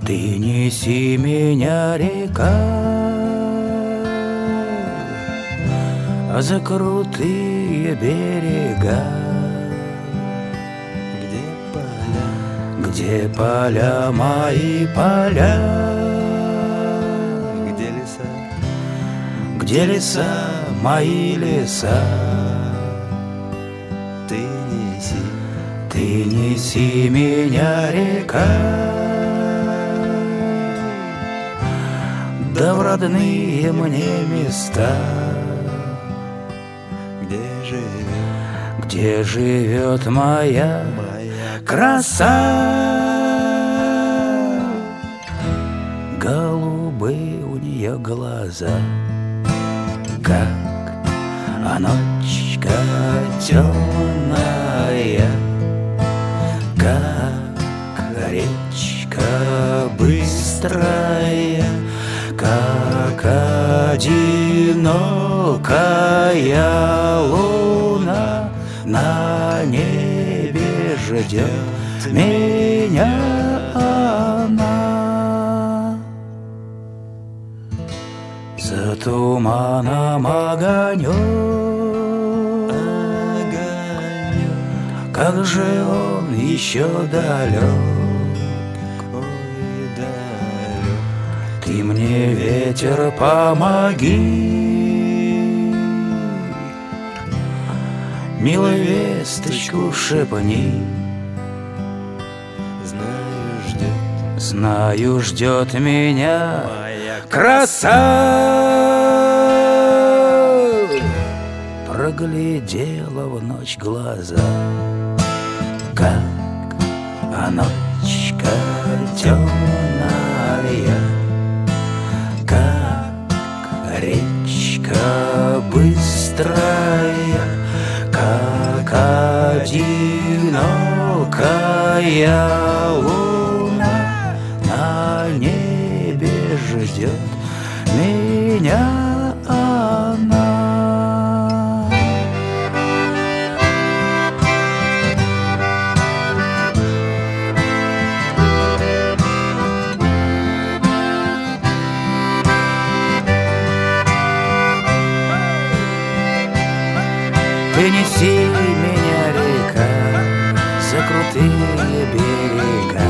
Ты неси меня, река, за крутые берега, где поля мои поля, где леса мои леса. Ты неси меня, река, да в родные мне места, где живет моя краса. Голубые у нее глаза, как ночка темная, как речка быстрая, как одинокая луна на небе ждет меня она. За туманом огонек, как же он еще далек. Ты мне, ветер, помоги, милую весточку шепни. Знаю, ждет меня краса. Проглядела в ночь глаза, как ночка темная, как речка быстрая, как одинокая луна на небе ждет меня она. Ты неси меня, река, за крутые берега,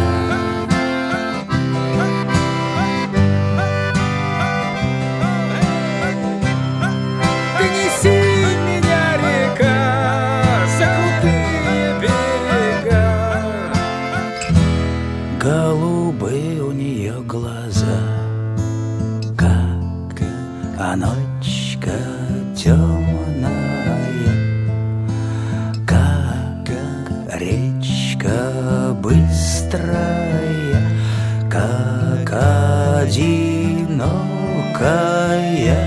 ты неси меня, река, за крутые берега. Голубые у нее глаза, как ночка темная, речка быстрая, как одинокая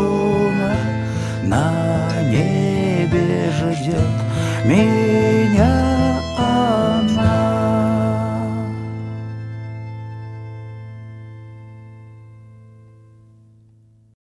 луна на небе ждет меня.